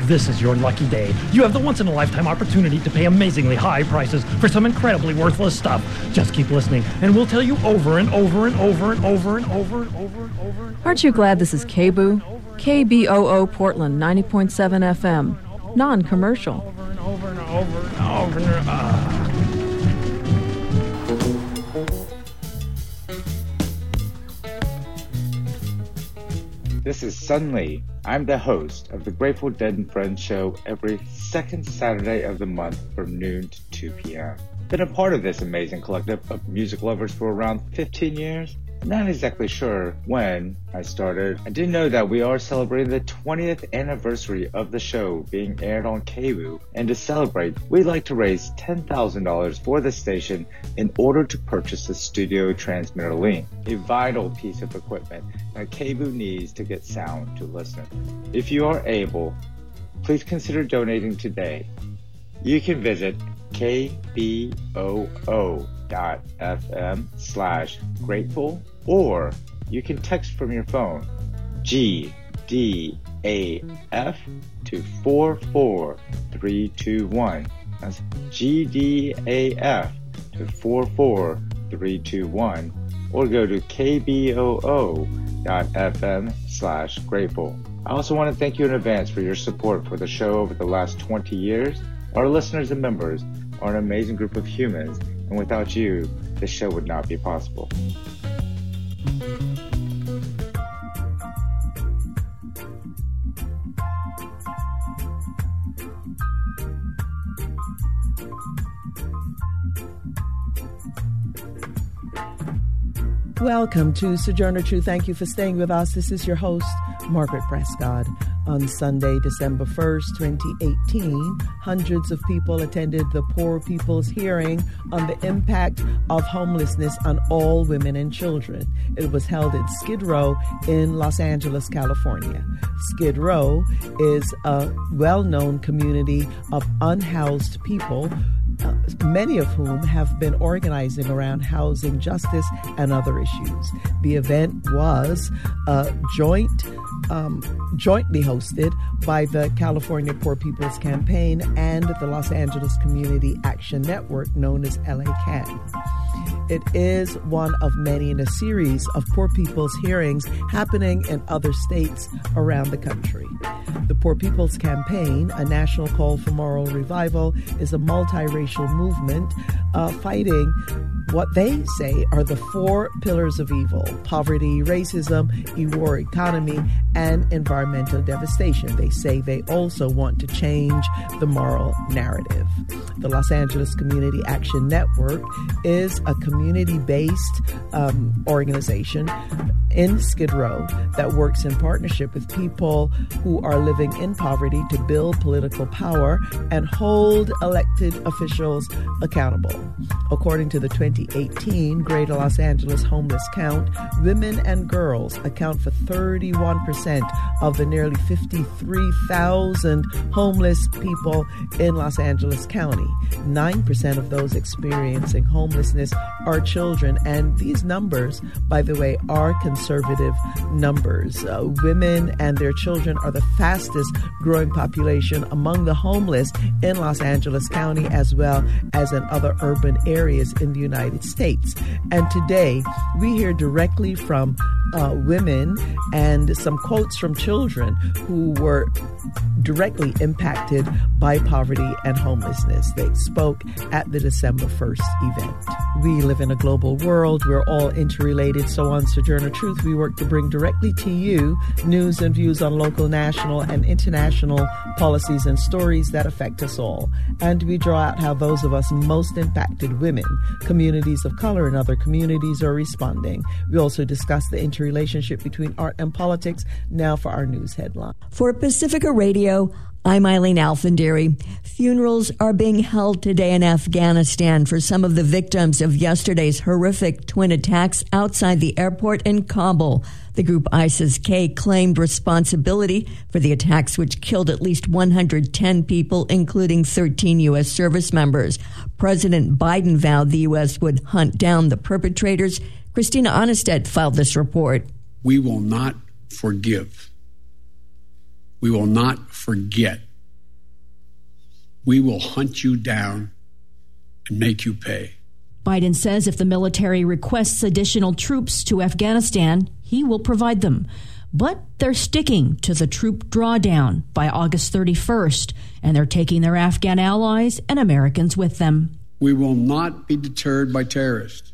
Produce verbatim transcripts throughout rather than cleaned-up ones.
this is your lucky day. You have the once-in-a-lifetime opportunity to pay amazingly high prices for some incredibly worthless stuff. Just keep listening, and we'll tell you over and over and over and over and over and over and over and over. Aren't you glad this is K B O O? K B O O Portland, ninety point seven F M. Non-commercial. Over and over and over and over and over. Uh. This is Sun Lee. I'm the host of the Grateful Dead and Friends show every second Saturday of the month from noon to two p.m. Been a part of this amazing collective of music lovers for around fifteen years. Not exactly sure when I started. I do know that we are celebrating the twentieth anniversary of the show being aired on K B O O, and to celebrate, we'd like to raise ten thousand dollars for the station in order to purchase the studio transmitter link, a vital piece of equipment that K B O O needs to get sound to listeners. If you are able, please consider donating today. You can visit K B O O dot F M slash grateful, or you can text from your phone G D A F to four four three two one. That's G D A F to four four three two one, or go to K B O O dot F M slash grateful. I also want to thank you in advance for your support for the show over the last twenty years. Our listeners and members are an amazing group of humans, and without you, this show would not be possible. Welcome to Sojourner Truth. Thank you for staying with us. This is your host, Margaret Prescott. On Sunday, December first, twenty eighteen, hundreds of people attended the Poor People's hearing on the impact of homelessness on all women and children. It was held in Skid Row in Los Angeles, California. Skid Row is a well-known community of unhoused people, Uh, many of whom have been organizing around housing justice and other issues. The event was uh, joint, um, jointly hosted by the California Poor People's Campaign and the Los Angeles Community Action Network, known as L A C A N. It is one of many in a series of Poor People's hearings happening in other states around the country. The Poor People's Campaign, a national call for moral revival, is a multiracial movement uh, fighting what they say are the four pillars of evil: poverty, racism, a war economy, and environmental devastation. They say they also want to change the moral narrative. The Los Angeles Community Action Network is a community-based um, organization in Skid Row that works in partnership with people who are living in poverty to build political power and hold elected officials accountable. According to the twenty eighteen Greater Los Angeles Homeless Count, women and girls account for thirty-one percent of the nearly fifty-three thousand homeless people in Los Angeles County. nine percent of those experiencing homelessness are children, and these numbers, by the way, are conservative numbers. Uh, women and their children are the fastest growing population among the homeless in Los Angeles County, as well as in other urban areas in the United States. And today, we hear directly from uh, women and some quotes from children who were directly impacted by poverty and homelessness. They spoke at the December first event. We live in a global world. We're all interrelated. So on Sojourner Truth, we work to bring directly to you news and views on local, national, and international policies and stories that affect us all. And we draw out how those of us most impacted, women, communities of color, and other communities are responding. We also discuss the interrelationship between art and politics. Now for our news headline. For Pacifica Radio, I'm Eileen Alfandary. Funerals are being held today in Afghanistan for some of the victims of yesterday's horrific twin attacks outside the airport in Kabul. The group ISIS-K claimed responsibility for the attacks, which killed at least one hundred ten people, including thirteen U S service members. President Biden vowed the U S would hunt down the perpetrators. Christina Onnested filed this report. We will not forgive. We will not forget We will hunt you down and make you pay. Biden says if the military requests additional troops to Afghanistan, he will provide them. But they're sticking to the troop drawdown by August thirty-first, and they're taking their Afghan allies and Americans with them. We will not be deterred by terrorists.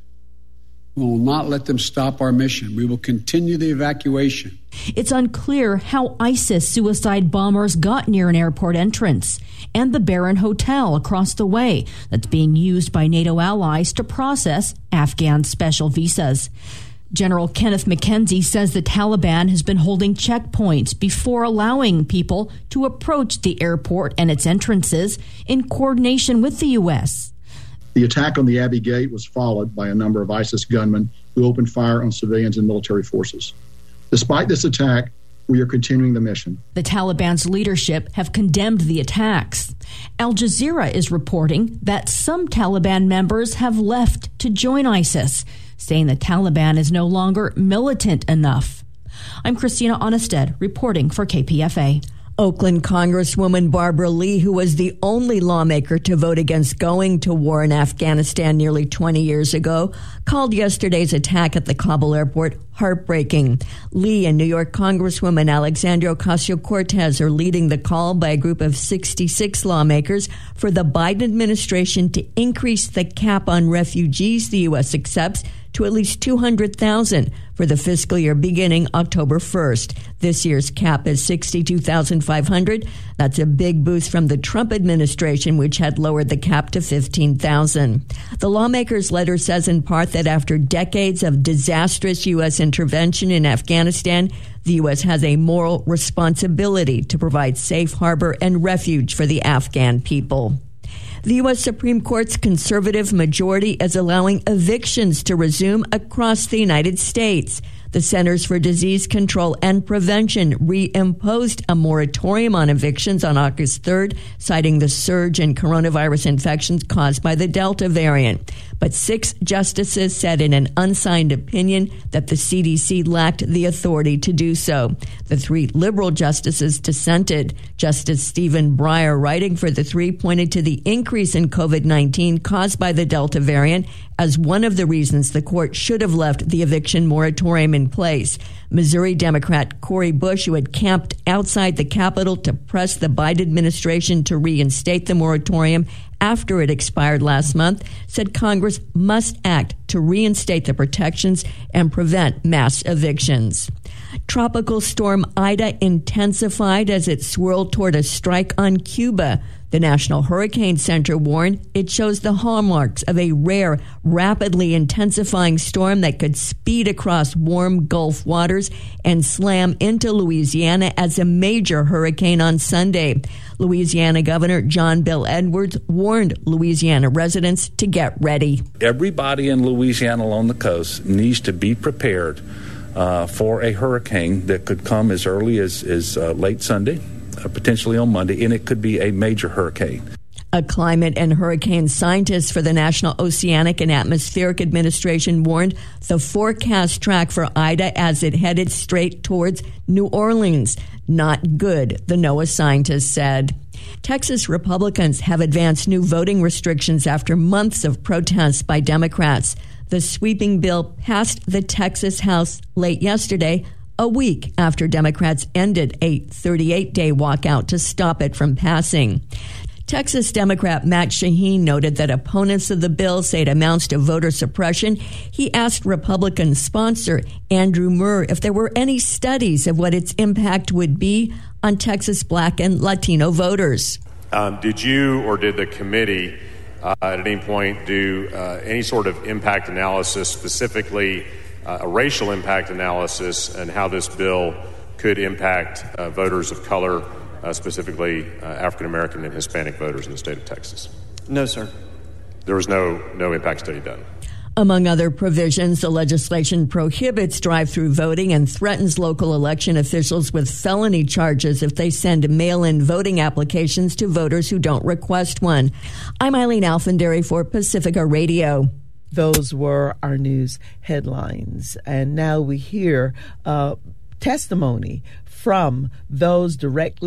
We will not let them stop our mission. We will continue the evacuation. It's unclear how ISIS suicide bombers got near an airport entrance and the Barron Hotel across the way that's being used by NATO allies to process Afghan special visas. General Kenneth McKenzie says the Taliban has been holding checkpoints before allowing people to approach the airport and its entrances in coordination with the U S. The attack on the Abbey Gate was followed by a number of ISIS gunmen who opened fire on civilians and military forces. Despite this attack, we are continuing the mission. The Taliban's leadership have condemned the attacks. Al Jazeera is reporting that some Taliban members have left to join ISIS, saying the Taliban is no longer militant enough. I'm Christina Onnested reporting for K P F A. Oakland Congresswoman Barbara Lee, who was the only lawmaker to vote against going to war in Afghanistan nearly twenty years ago, called yesterday's attack at the Kabul airport heartbreaking. Lee and New York Congresswoman Alexandria Ocasio-Cortez are leading the call by a group of sixty-six lawmakers for the Biden administration to increase the cap on refugees the U S accepts to at least two hundred thousand for the fiscal year beginning October first. This year's cap is sixty-two thousand five hundred. That's a big boost from the Trump administration, which had lowered the cap to fifteen thousand. The lawmakers' letter says in part that after decades of disastrous U S intervention in Afghanistan, the U S has a moral responsibility to provide safe harbor and refuge for the Afghan people. The U S Supreme Court's conservative majority is allowing evictions to resume across the United States. The Centers for Disease Control and Prevention reimposed a moratorium on evictions on August third, citing the surge in coronavirus infections caused by the Delta variant. But six justices said in an unsigned opinion that the C D C lacked the authority to do so. The three liberal justices dissented. Justice Stephen Breyer, writing for the three, pointed to the increase in COVID nineteen caused by the Delta variant as one of the reasons the court should have left the eviction moratorium in place. Missouri Democrat Cori Bush, who had camped outside the Capitol to press the Biden administration to reinstate the moratorium after it expired last month, said Congress must act to reinstate the protections and prevent mass evictions. Tropical storm Ida intensified as it swirled toward a strike on Cuba. The National Hurricane Center warned it shows the hallmarks of a rare, rapidly intensifying storm that could speed across warm Gulf waters and slam into Louisiana as a major hurricane on Sunday. Louisiana Governor John Bel Edwards warned Louisiana residents to get ready. Everybody in Louisiana along the coast needs to be prepared uh, for a hurricane that could come as early as, as uh, late Sunday. Uh, potentially on Monday, and it could be a major hurricane. A climate and hurricane scientist for the National Oceanic and Atmospheric Administration warned the forecast track for Ida as it headed straight towards New Orleans. Not good, the NOAA scientist said. Texas Republicans have advanced new voting restrictions after months of protests by Democrats. The sweeping bill passed the Texas House late yesterday, a week after Democrats ended a thirty-eight day walkout to stop it from passing. Texas Democrat Matt Shaheen noted that opponents of the bill say it amounts to voter suppression. He asked Republican sponsor Andrew Murr if there were any studies of what its impact would be on Texas Black and Latino voters. Um, did you or did the committee uh, at any point do uh, any sort of impact analysis, specifically Uh, a racial impact analysis, and how this bill could impact uh, voters of color, uh, specifically uh, African American and Hispanic voters in the state of Texas? No, sir. There was no no impact study done. Among other provisions, the legislation prohibits drive-through voting and threatens local election officials with felony charges if they send mail-in voting applications to voters who don't request one. I'm Eileen Alfandary for Pacifica Radio. Those were our news headlines. And now we hear uh, testimony from those directly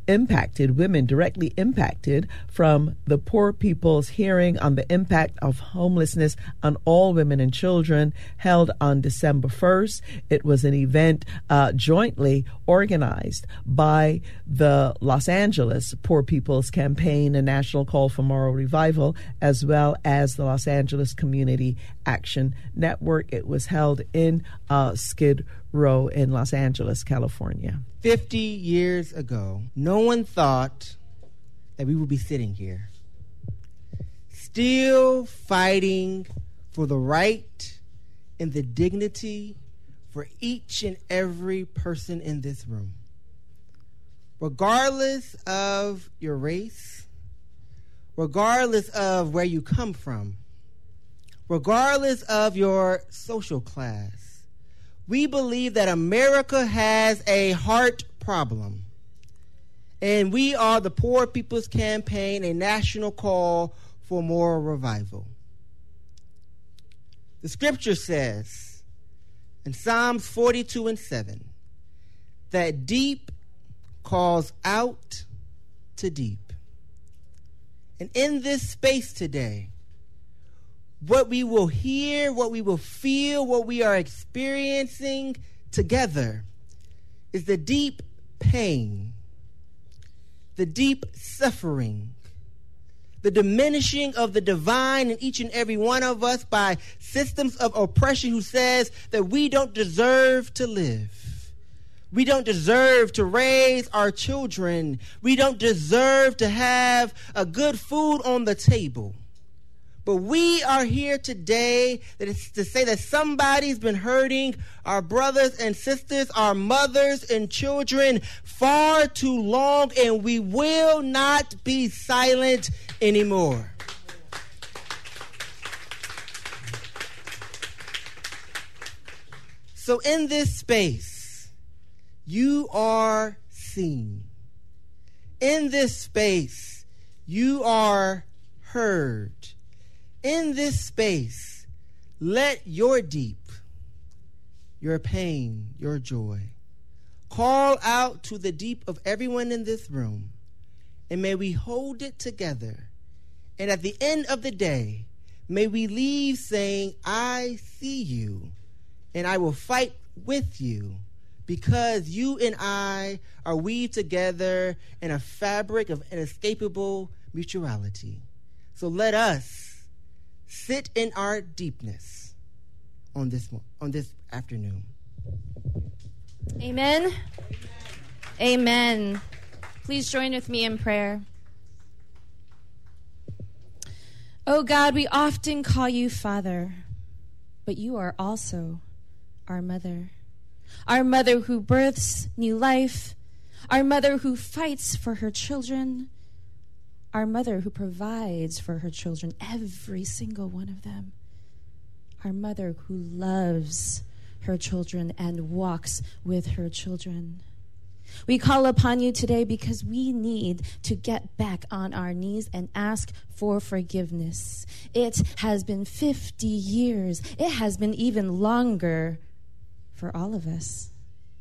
impacted, women directly impacted from the Poor People's Hearing on the Impact of Homelessness on All Women and Children, held on December first. It was an event uh, jointly organized by the Los Angeles Poor People's Campaign, a national call for moral revival, as well as the Los Angeles Community Action Network. It was held in uh, Skid Row in Los Angeles, California. fifty years ago, no one thought that we would be sitting here, still fighting for the right and the dignity for each and every person in this room. Regardless of your race, regardless of where you come from, regardless of your social class, we believe that America has a heart problem. And we are the Poor People's Campaign, a national call for moral revival. The scripture says in Psalms forty-two and seven that deep calls out to deep. And in this space today, what we will hear, what we will feel, what we are experiencing together is the deep pain, the deep suffering, the diminishing of the divine in each and every one of us by systems of oppression who says that we don't deserve to live. We don't deserve to raise our children. We don't deserve to have a good food on the table. But we are here today that is to say that somebody's been hurting our brothers and sisters, our mothers and children far too long, and we will not be silent anymore. So in this space, you are seen. In this space, you are heard. In this space, let your deep, your pain, your joy, call out to the deep of everyone in this room, and may we hold it together. And at the end of the day, may we leave saying, I see you, and I will fight with you, because you and I are weaved together in a fabric of inescapable mutuality. So let us sit in our deepness on this on this afternoon. Amen. Amen. Please join with me in prayer. Oh God, we often call you Father, but you are also our mother. Our mother who births new life, our mother who fights for her children, our mother who provides for her children, every single one of them. Our mother who loves her children and walks with her children. We call upon you today because we need to get back on our knees and ask for forgiveness. It has been fifty years. It has been even longer for all of us.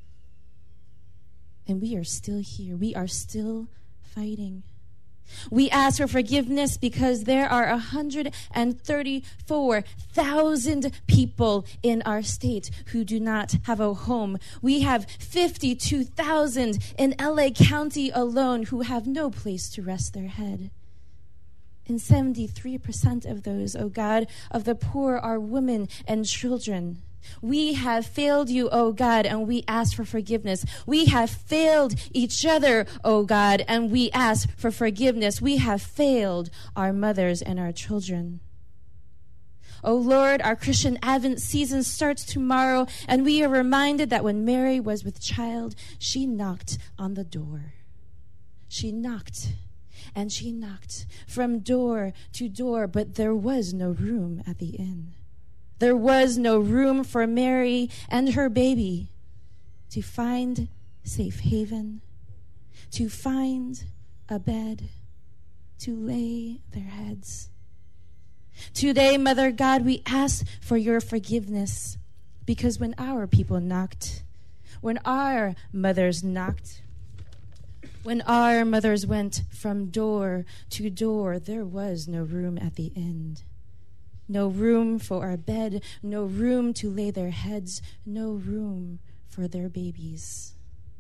And we are still here. We are still fighting. We ask for forgiveness because there are one hundred thirty-four thousand people in our state who do not have a home. We have fifty-two thousand in L A County alone who have no place to rest their head. And seventy-three percent of those, oh God, of the poor are women and children. We have failed you, oh God, and we ask for forgiveness. We have failed each other, oh God, and we ask for forgiveness. We have failed our mothers and our children. Oh Lord, our Christian Advent season starts tomorrow, and we are reminded that when Mary was with child, she knocked on the door. She knocked, and she knocked from door to door, but there was no room at the inn. There was no room for Mary and her baby to find safe haven, to find a bed, to lay their heads. Today, Mother God, we ask for your forgiveness, because when our people knocked, when our mothers knocked, When our mothers went from door to door, there was no room at the end. No room for our bed, no room to lay their heads, no room for their babies.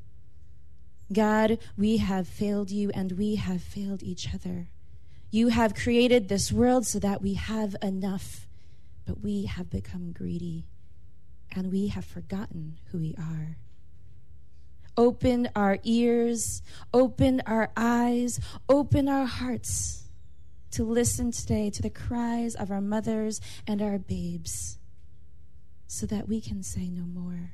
God, we have failed you and we have failed each other. You have created this world so that we have enough, but we have become greedy and we have forgotten who we are. Open our ears, open our eyes, open our hearts to listen today to the cries of our mothers and our babes so that we can say no more.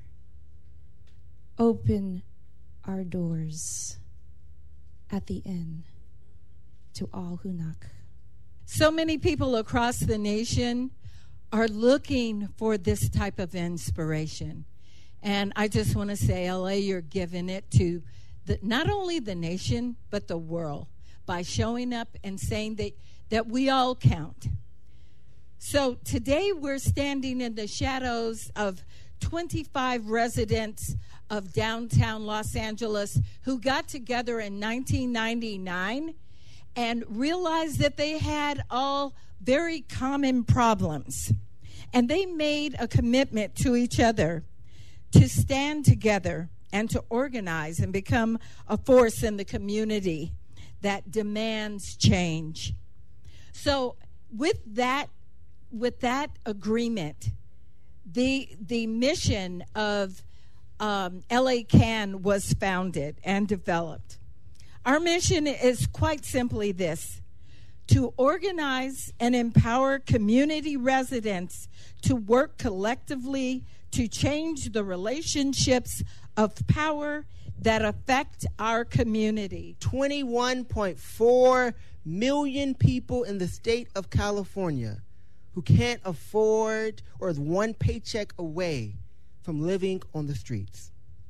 Open our doors at the inn to all who knock. So many people across the nation are looking for this type of inspiration. And I just want to say, L A, you're giving it to the, not only the nation, but the world by showing up and saying that, that we all count. So today we're standing in the shadows of twenty-five residents of downtown Los Angeles who got together in nineteen ninety-nine and realized that they had all very common problems. And they made a commitment to each other to stand together and to organize and become a force in the community that demands change. So with that, with that agreement, the the mission of um, L A CAN was founded and developed. Our mission is quite simply this: to organize and empower community residents to work collectively to change the relationships of power that affect our community. twenty-one point four million people in the state of California who can't afford or is one paycheck away from living on the streets.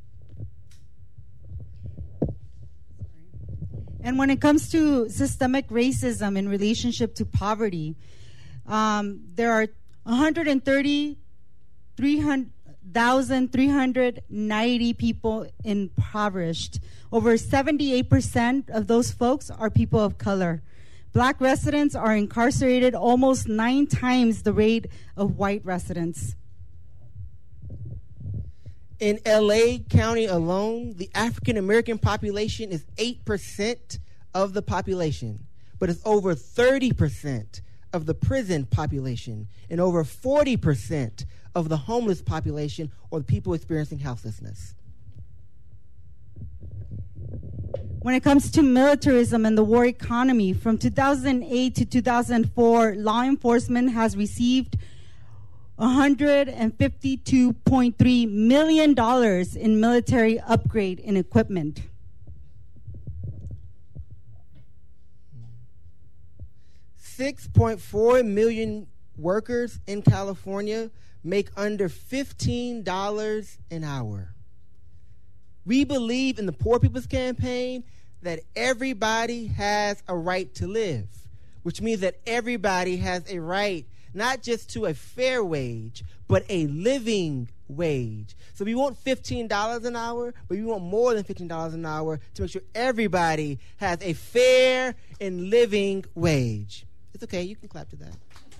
And when it comes to systemic racism in relationship to poverty, um, there are one hundred thirty thousand three hundred ninety people impoverished. Over seventy-eight percent of those folks are people of color. Black residents are incarcerated almost nine times the rate of white residents. In L A County alone, the African American population is eight percent of the population, but it's over thirty percent of the prison population and over forty percent of the homeless population or the people experiencing houselessness. When it comes to militarism and the war economy, from two thousand eight to two thousand four, law enforcement has received one hundred fifty-two point three million dollars in military upgrade and equipment. six point four million workers in California make under fifteen dollars an hour. We believe in the Poor People's Campaign that everybody has a right to live, which means that everybody has a right not just to a fair wage, but a living wage. So we want fifteen dollars an hour, but we want more than fifteen dollars an hour to make sure everybody has a fair and living wage. It's okay, you can clap to that.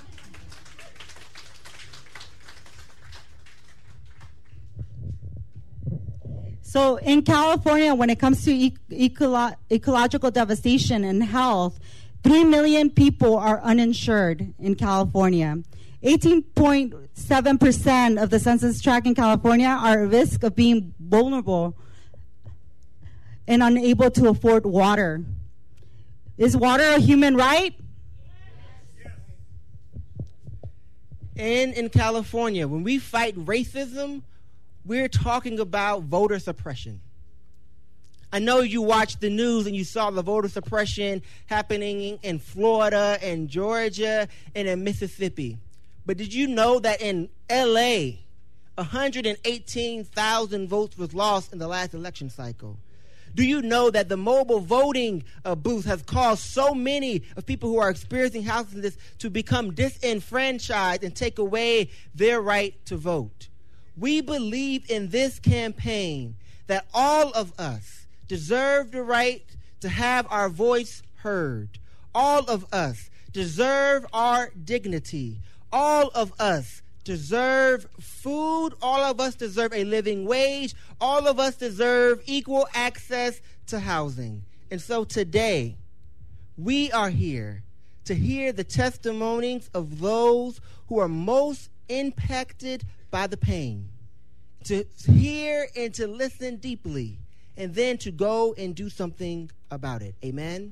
So in California, when it comes to e- ecolo- ecological devastation and health, three million people are uninsured in California. eighteen point seven percent of the census tract in California are at risk of being vulnerable and unable to afford water. Is water a human right? And in California, when we fight racism, we're talking about voter suppression. I know you watched the news and you saw the voter suppression happening in Florida and Georgia and in Mississippi. But did you know that in L A, one hundred eighteen thousand votes was lost in the last election cycle? Do you know that the mobile voting uh, booth has caused so many of people who are experiencing houselessness to become disenfranchised and take away their right to vote? We believe in this campaign that all of us deserve the right to have our voice heard. All of us deserve our dignity. All of us deserve food. All of us deserve a living wage. All of us deserve equal access to housing. And so today, we are here to hear the testimonies of those who are most impacted by the pain, to hear and to listen deeply, and then to go and do something about it. Amen?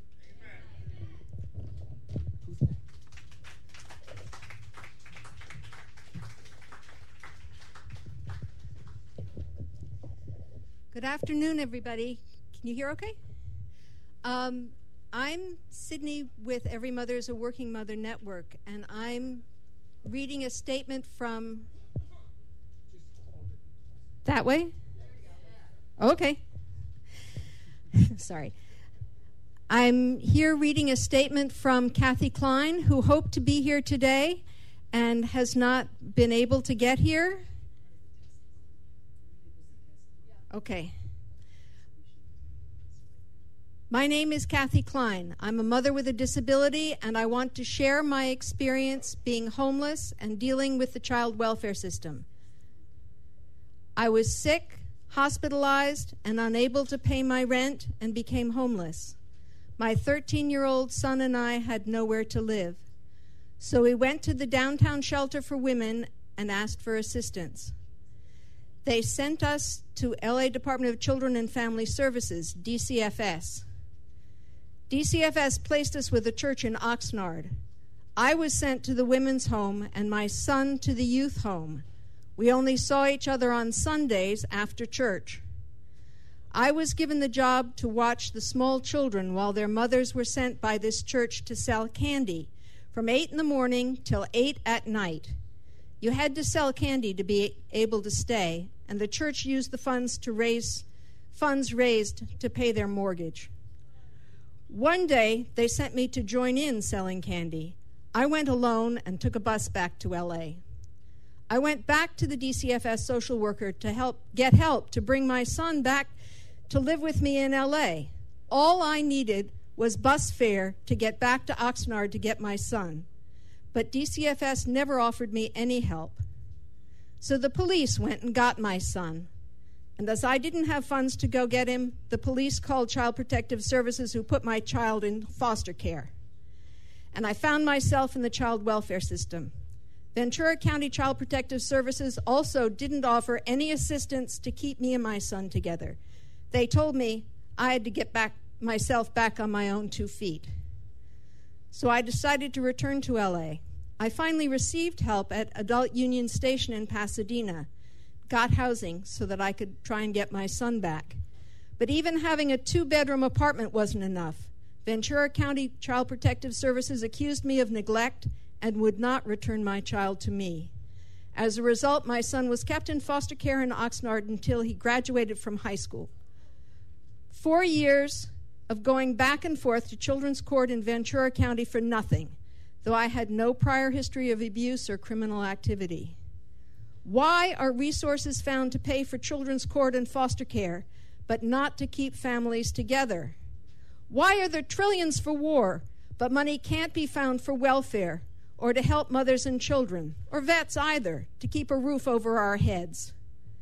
Good afternoon, everybody. Can you hear okay? Um, I'm Sydney with Every Mother is a Working Mother Network, and I'm reading a statement from... That way? Okay. Sorry. I'm here reading a statement from Kathy Klein, who hoped to be here today and has not been able to get here. Okay. My name is Kathy Klein. I'm a mother with a disability, and I want to share my experience being homeless and dealing with the child welfare system. I was sick, hospitalized, and unable to pay my rent and became homeless. My thirteen-year-old son and I had nowhere to live. So we went to the downtown shelter for women and asked for assistance. They sent us to L A Department of Children and Family Services, D C F S. D C F S placed us with a church in Oxnard. I was sent to the women's home and my son to the youth home. We only saw each other on Sundays after church. I was given the job to watch the small children while their mothers were sent by this church to sell candy from eight in the morning till eight at night. You had to sell candy to be able to stay, and the church used the funds to raise funds raised to pay their mortgage. One day, they sent me to join in selling candy. I went alone and took a bus back to L A. I went back to the D C F S social worker to help get help to bring my son back to live with me in L A. All I needed was bus fare to get back to Oxnard to get my son. But D C F S never offered me any help. So the police went and got my son. And as I didn't have funds to go get him, the police called Child Protective Services, who put my child in foster care. And I found myself in the child welfare system. Ventura County Child Protective Services also didn't offer any assistance to keep me and my son together. They told me I had to get back myself back on my own two feet. So I decided to return to L A. I finally received help at Adult Union Station in Pasadena, got housing so that I could try and get my son back. But even having a two-bedroom apartment wasn't enough. Ventura County Child Protective Services accused me of neglect and would not return my child to me. As a result, my son was kept in foster care in Oxnard until he graduated from high school. Four years of going back and forth to Children's Court in Ventura County for nothing, though I had no prior history of abuse or criminal activity. Why are resources found to pay for Children's Court and foster care, but not to keep families together? Why are there trillions for war, but money can't be found for welfare, or to help mothers and children, or vets either, to keep a roof over our heads?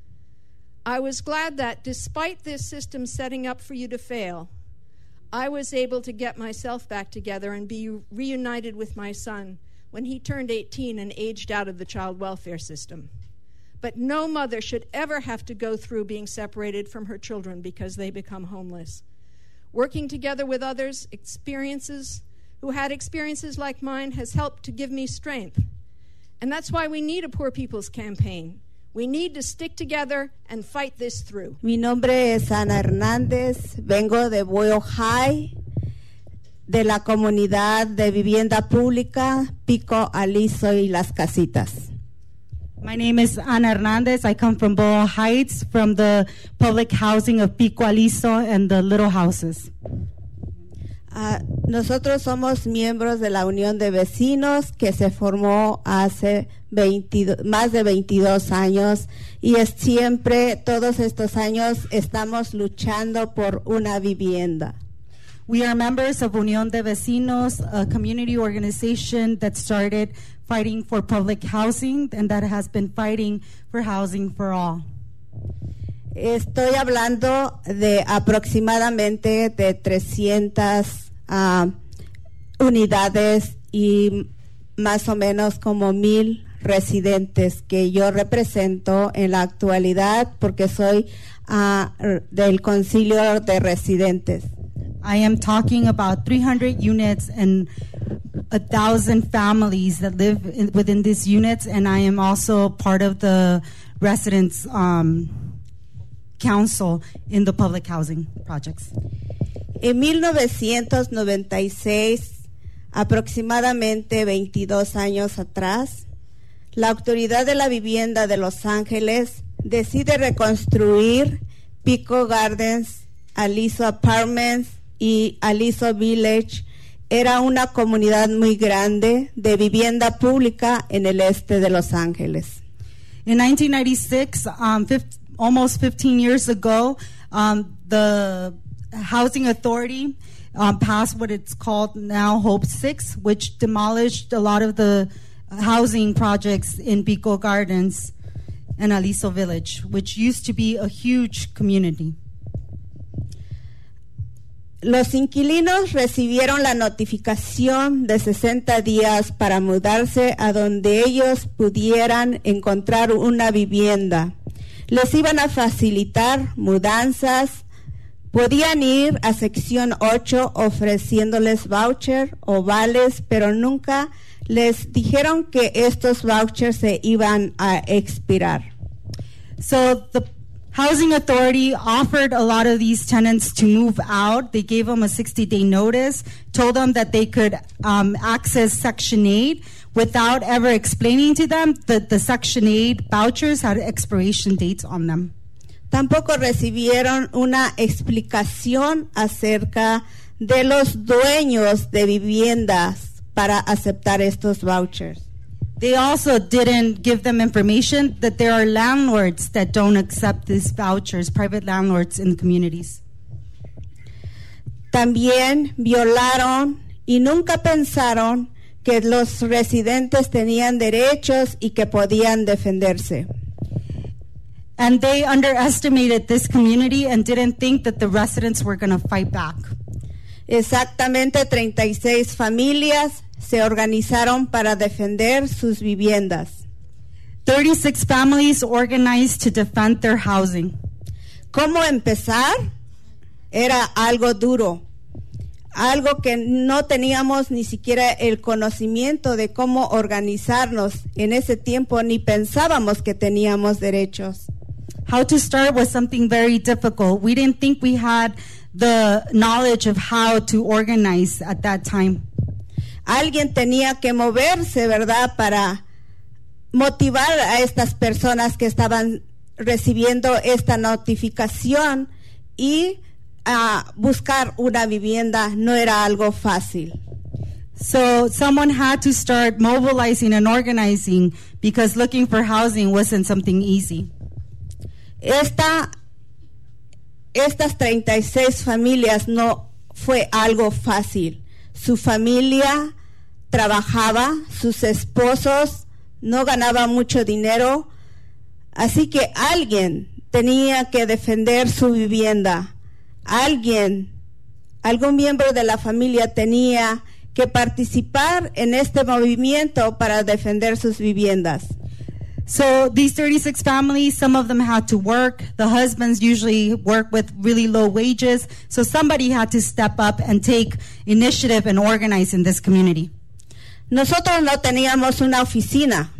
I was glad that, despite this system setting up for you to fail, I was able to get myself back together and be reunited with my son when he turned eighteen and aged out of the child welfare system. But no mother should ever have to go through being separated from her children because they become homeless. Working together with others, experiences who had experiences like mine has helped to give me strength. And that's why we need a Poor People's Campaign. We need to stick together and fight this through. Mi nombre es Ana Hernández, vengo de Boyle High, de la comunidad de vivienda pública Pico Aliso y Las Casitas. My name is Ana Hernandez. I come from Boyle Heights, from the public housing of Pico Aliso and the Little Houses. Uh, nosotros somos miembros de la Unión de Vecinos que se formó hace veintidós, más de veintidós años y es siempre, todos estos años, estamos luchando por una vivienda. We are members of Unión de Vecinos, a community organization that started fighting for public housing and that has been fighting for housing for all. Estoy hablando de aproximadamente de trescientas uh, unidades y más o menos como mil residentes que yo represento en la actualidad porque soy uh, del Concilio de Residentes. I am talking about three hundred units and a thousand families that live in, within these units, and I am also part of the residents um, council in the public housing projects. En mil novecientos noventa y seis, aproximadamente veintidós años atrás, la Autoridad de la Vivienda de Los Ángeles decide reconstruir Pico Gardens, Aliso Apartments y Aliso Village. Era una comunidad muy grande de vivienda pública en el este de Los Ángeles. In nineteen ninety-six, um, fifty, almost fifteen years ago, um, the Housing Authority um, passed what it's called now Hope six, which demolished a lot of the housing projects in Pico Gardens and Aliso Village, which used to be a huge community. Los inquilinos recibieron la notificación de sesenta días para mudarse a donde ellos pudieran encontrar una vivienda. Les iban a facilitar mudanzas, podían ir a sección ocho ofreciéndoles voucher o vales, pero nunca les dijeron que estos vouchers se iban a expirar. So the Housing Authority offered a lot of these tenants to move out. They gave them a sixty-day notice, told them that they could um, access Section eight without ever explaining to them that the Section eight vouchers had expiration dates on them. Tampoco recibieron una explicación acerca de los dueños de viviendas para aceptar estos vouchers. They also didn't give them information that there are landlords that don't accept these vouchers, private landlords in the communities. También violaron y nunca pensaron que los residentes tenían derechos y que podían defenderse. And they underestimated this community and didn't think that the residents were going to fight back. Exactamente treinta y seis familias se organizaron para defender sus viviendas. thirty-six families organized to defend their housing. ¿Cómo empezar? Era algo duro, algo que no teníamos ni siquiera el conocimiento de cómo organizarnos en ese tiempo, ni pensábamos que teníamos derechos. How to start was something very difficult. We didn't think we had the knowledge of how to organize at that time. Alguien tenía que moverse, ¿verdad?, para motivar a estas personas que estaban recibiendo esta notificación y a uh, buscar una vivienda no era algo fácil. So someone had to start mobilizing and organizing because looking for housing wasn't something easy. Esta, estas treinta y seis familias no fue algo fácil. Su familia trabajaba, sus esposos no ganaban mucho dinero, así que alguien tenía que defender su vivienda. Alguien, algún miembro de la familia tenía que participar en este movimiento para defender sus viviendas. So these thirty-six families, some of them had to work. The husbands usually work with really low wages. So somebody had to step up and take initiative and organize in this community. Nosotros no teníamos una oficina.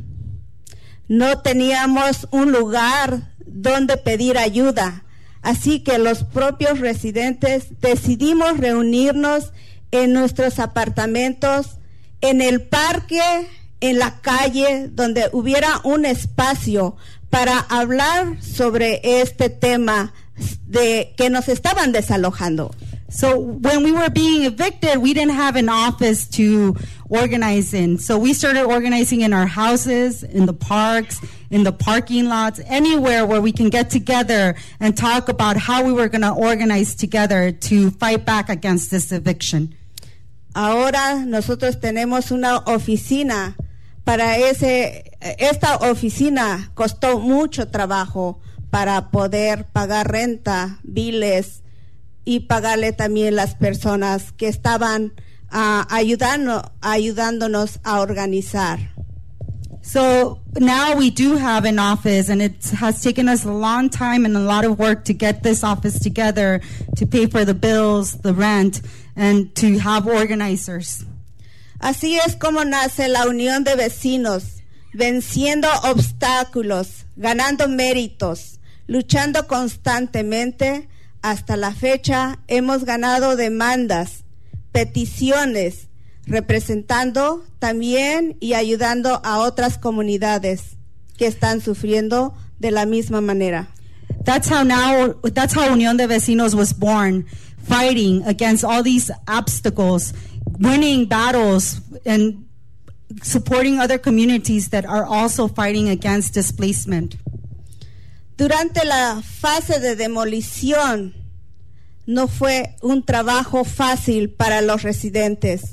No teníamos un lugar donde pedir ayuda. Así que los propios residentes decidimos reunirnos en nuestros apartamentos, en el parque, en la calle, donde hubiera un espacio para hablar sobre este tema de que nos estaban desalojando. So when we were being evicted, we didn't have an office to organize in. So we started organizing in our houses, in the parks, in the parking lots, anywhere where we can get together and talk about how we were going to organize together to fight back against this eviction. Ahora nosotros tenemos una oficina. Para ese, esta oficina costó mucho trabajo para poder pagar renta, biles, y pagarle también las personas que estaban uh, ayudando, ayudándonos a organizar. So now we do have an office, and it has taken us a long time and a lot of work to get this office together, to pay for the bills, the rent, and to have organizers. Así es como nace la Unión de Vecinos, venciendo obstáculos, ganando méritos, luchando constantemente. Hasta la fecha hemos ganado demandas, peticiones, representando también y ayudando a otras comunidades que están sufriendo de la misma manera. That's how now, that's how Unión de Vecinos was born, fighting against all these obstacles, winning battles, and supporting other communities that are also fighting against displacement. Durante la fase de demolición no fue un trabajo fácil para los residentes.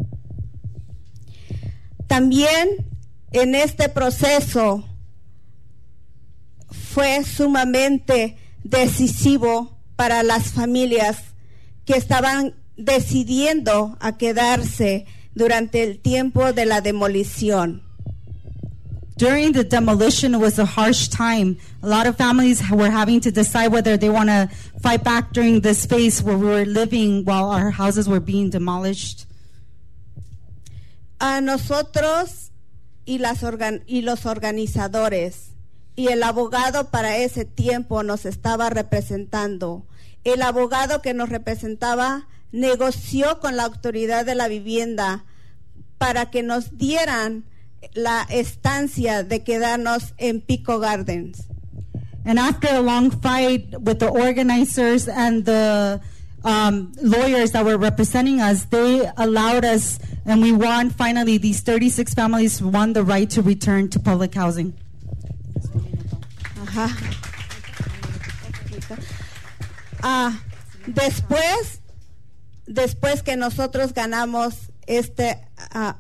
También en este proceso fue sumamente decisivo para las familias que estaban decidiendo a quedarse durante el tiempo de la demolición. During the demolition, it was a harsh time. A lot of families were having to decide whether they want to fight back during the space where we were living while our houses were being demolished. A nosotros y, las organ- y los organizadores y el abogado para ese tiempo nos estaba representando. El abogado que nos representaba negoció con la autoridad de la vivienda para que nos dieran la estancia de quedarnos en Pico Gardens. And after a long fight with the organizers and the um, lawyers that were representing us, they allowed us, and we won finally. These thirty-six families won the right to return to public housing. Ajá. Ah, después, después que nosotros ganamos este uh,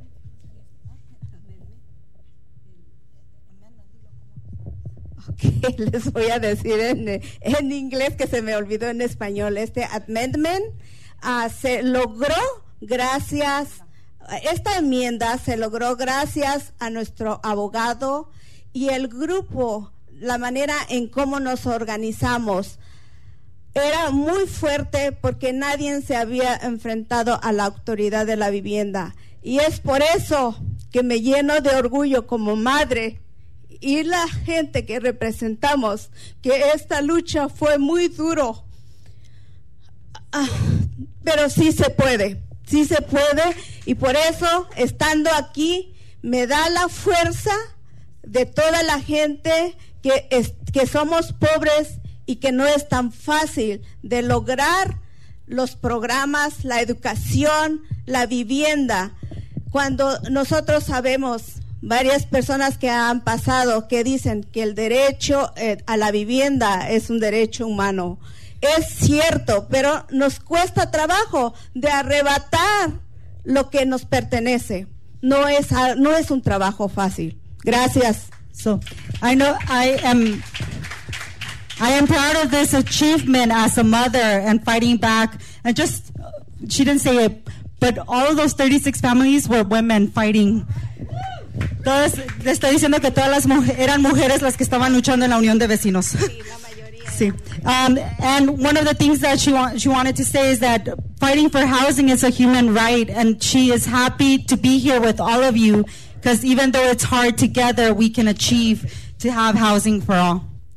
que les voy a decir en, en inglés que se me olvidó en español. Este amendment uh, se logró gracias, esta enmienda se logró gracias a nuestro abogado y el grupo, la manera en cómo nos organizamos. Era muy fuerte porque nadie se había enfrentado a la autoridad de la vivienda. Y es por eso que me lleno de orgullo como madre y la gente que representamos, que esta lucha fue muy duro. Ah, pero sí se puede, sí se puede. Y por eso, estando aquí, me da la fuerza de toda la gente que, es, que somos pobres y que no es tan fácil de lograr los programas, la educación, la vivienda. Cuando nosotros sabemos, varias personas que han pasado, que dicen que el derecho eh, a la vivienda es un derecho humano. Es cierto, pero nos cuesta trabajo de arrebatar lo que nos pertenece. No es, no es un trabajo fácil. Gracias. So, I know I am... I am proud of this achievement as a mother and fighting back. And just, she didn't say it, but all of those thirty-six families were women fighting. Todas, le estoy diciendo que todas las mujeres, eran mujeres las que estaban luchando en la Unión de Vecinos. Sí, la mayoría. Sí. Um, and one of the things that she, wa- she wanted to say is that fighting for housing is a human right, and she is happy to be here with all of you, because even though it's hard, together we can achieve to have housing for all.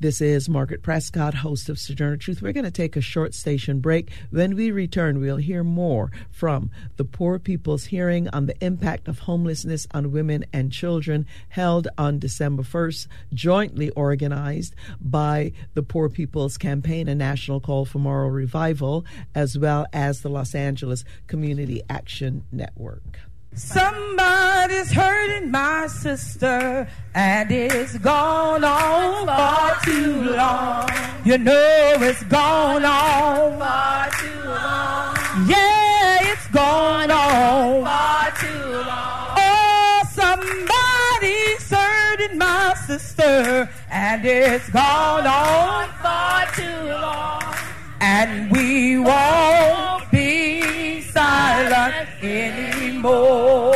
This is Margaret Prescott, host of Sojourner Truth. We're going to take a short station break. When we return, we'll hear more from the Poor People's Hearing on the Impact of Homelessness on Women and Children, held on December first, jointly organized by the Poor People's Campaign, a national call for moral revival, as well as the Los Angeles Community Action Network. Somebody's hurting my sister, and it's gone on far too long. You know it's gone on far too long. Yeah, it's gone on far too long. Oh, somebody's hurting my sister, and it's gone on far too long. And we won't be silent anymore.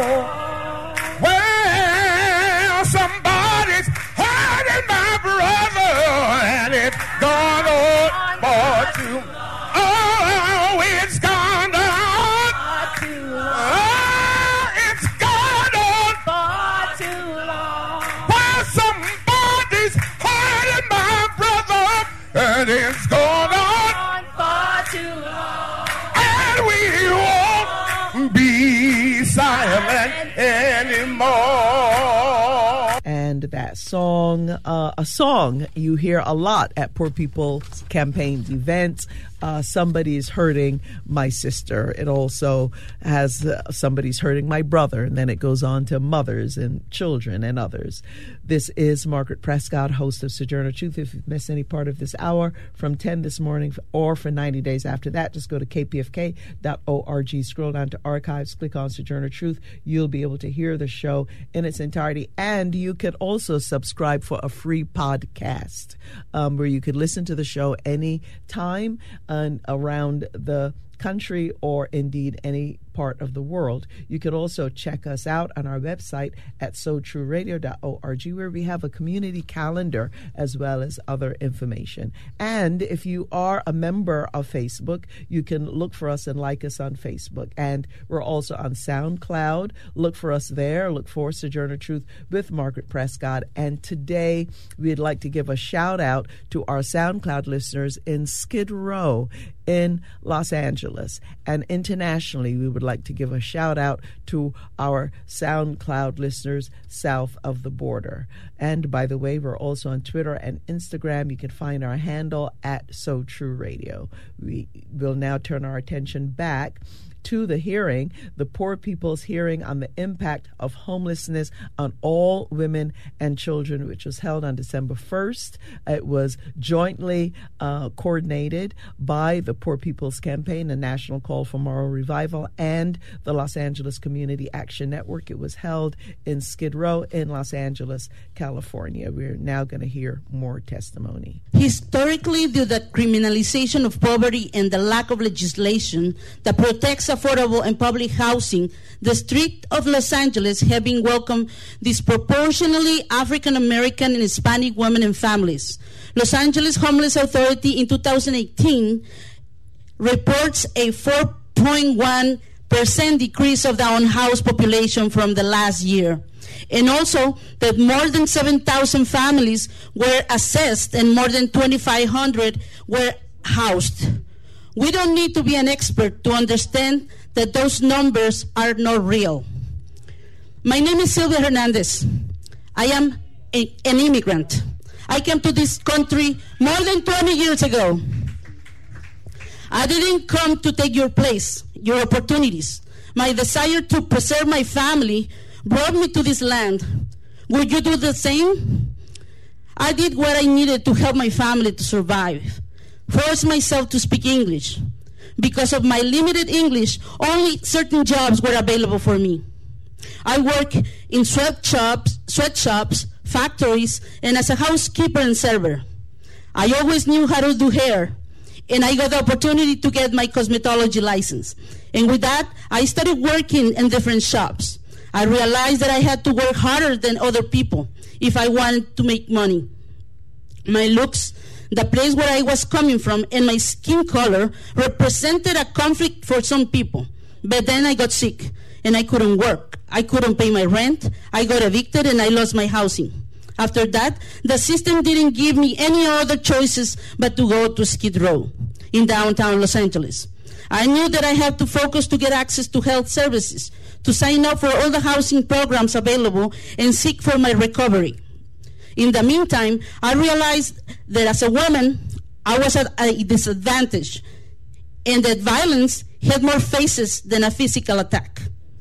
Well, somebody's hurting my brother, and it's gone on far too long. Oh, it's gone on far too long. Oh, it's gone on far too long. Well, somebody's hurting my brother, and it's gone on far too long. And we won't be silent anymore. And that song, uh, a song you hear a lot at Poor People's Campaign events. Uh, somebody's hurting my sister. It also has uh, somebody's hurting my brother, and then it goes on to mothers and children and others. This is Margaret Prescott, host of Sojourner Truth. If you've missed any part of this hour from ten this morning or for ninety days after that, just go to k p f k dot org, scroll down to archives, click on Sojourner Truth. You'll be able to hear the show in its entirety, and you can also subscribe for a free podcast um, where you could listen to the show any time and around the country or indeed any part of the world. You could also check us out on our website at so true radio dot org, where we have a community calendar as well as other information. And if you are a member of Facebook, you can look for us and like us on Facebook. And we're also on SoundCloud. Look for us there. Look for Sojourner Truth with Margaret Prescott. And today we'd like to give a shout out to our SoundCloud listeners in Skid Row in Los Angeles. And internationally, we would like to give a shout out to our SoundCloud listeners south of the border. And by the way, we're also on Twitter and Instagram. You can find our handle at So True Radio. We will now turn our attention back to the hearing, the Poor People's Hearing on the Impact of Homelessness on All Women and Children, which was held on December first. It was jointly uh, coordinated by the Poor People's Campaign, a national call for moral revival, and the Los Angeles Community Action Network. It was held in Skid Row in Los Angeles, California. We're now going to hear more testimony. Historically, due to the criminalization of poverty and the lack of legislation that protects affordable and public housing, the streets of Los Angeles have been welcomed disproportionately African American and Hispanic women and families. Los Angeles Homeless Authority in two thousand eighteen reports a four point one percent decrease of the unhoused population from the last year. And also that more than seven thousand families were assessed and more than twenty-five hundred were housed. We don't need to be an expert to understand that those numbers are not real. My name is Sylvia Hernandez. I am a, an immigrant. I came to this country more than twenty years ago. I didn't come to take your place, your opportunities. My desire to preserve my family brought me to this land. Would you do the same? I did what I needed to help my family to survive. Forced myself to speak English. Because of my limited English, only certain jobs were available for me. I work in sweatshops, sweatshops, factories, and as a housekeeper and server. I always knew how to do hair, and I got the opportunity to get my cosmetology license. And with that, I started working in different shops. I realized that I had to work harder than other people if I wanted to make money. My looks, the place where I was coming from, and my skin color represented a conflict for some people. But then I got sick, and I couldn't work. I couldn't pay my rent. I got evicted, and I lost my housing. After that, the system didn't give me any other choices but to go to Skid Row in downtown Los Angeles. I knew that I had to focus to get access to health services, to sign up for all the housing programs available, and seek for my recovery. In the meantime, I realized that as a woman, I was at a disadvantage, and that violence had more faces than a physical attack.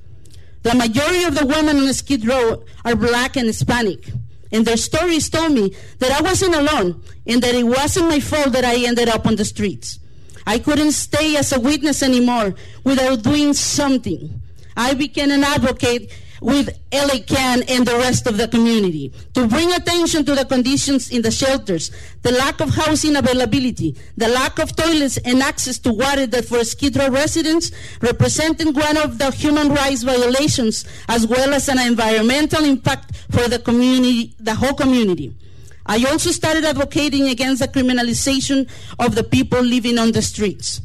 The majority of the women on Skid Row are black and Hispanic, and their stories told me that I wasn't alone and that it wasn't my fault that I ended up on the streets. I couldn't stay as a witness anymore without doing something. I became an advocate with L A CAN and the rest of the community to bring attention to the conditions in the shelters, the lack of housing availability, the lack of toilets and access to water that for Skid Row residents represented one of the human rights violations, as well as an environmental impact for the community, the whole community. I also started advocating against the criminalization of the people living on the streets.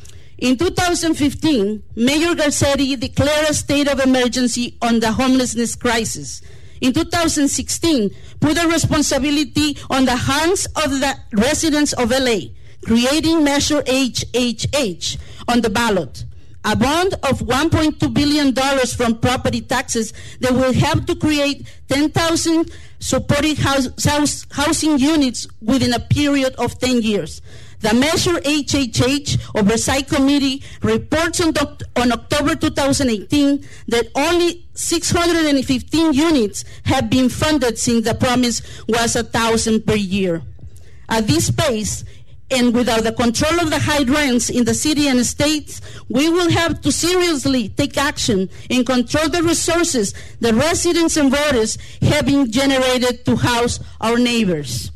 In two thousand fifteen, Mayor Garcetti declared a state of emergency on the homelessness crisis. In two thousand sixteen, put the responsibility on the hands of the residents of L A, creating Measure H H H on the ballot. A bond of one point two billion dollars from property taxes that will help to create ten thousand supported house, house, housing units within a period of ten years. The Measure H H H Oversight Committee reports on, doc, on October two thousand eighteen that only six hundred fifteen units have been funded since the promise was one thousand per year. At this pace, and without the control of the high rents in the city and states, we will have to seriously take action and control the resources the residents and voters have been generated to house our neighbors.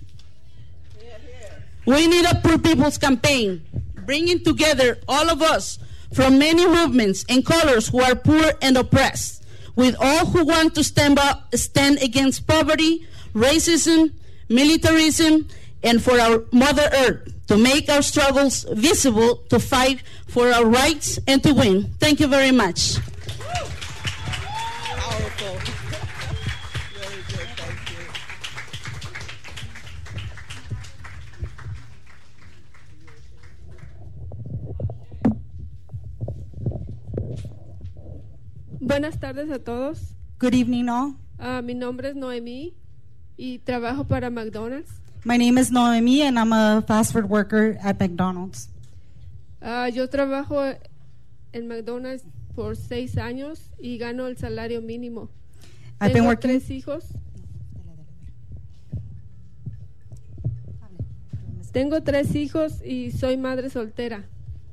We need a Poor People's Campaign, bringing together all of us from many movements and colors who are poor and oppressed, with all who want to stand up, stand against poverty, racism, militarism, and for our Mother Earth, to make our struggles visible, to fight for our rights, and to win. Thank you very much. Powerful. Very good, thank you. Buenas tardes a todos. Good evening, all. Uh, mi nombre es Noemí y trabajo para McDonald's. My name is Noemi, and I'm a fast food worker at McDonald's. Uh, yo trabajo en McDonald's por seis años y gano el salario mínimo. I've Tengo been working. tres hijos. Tengo tres hijos y soy madre soltera.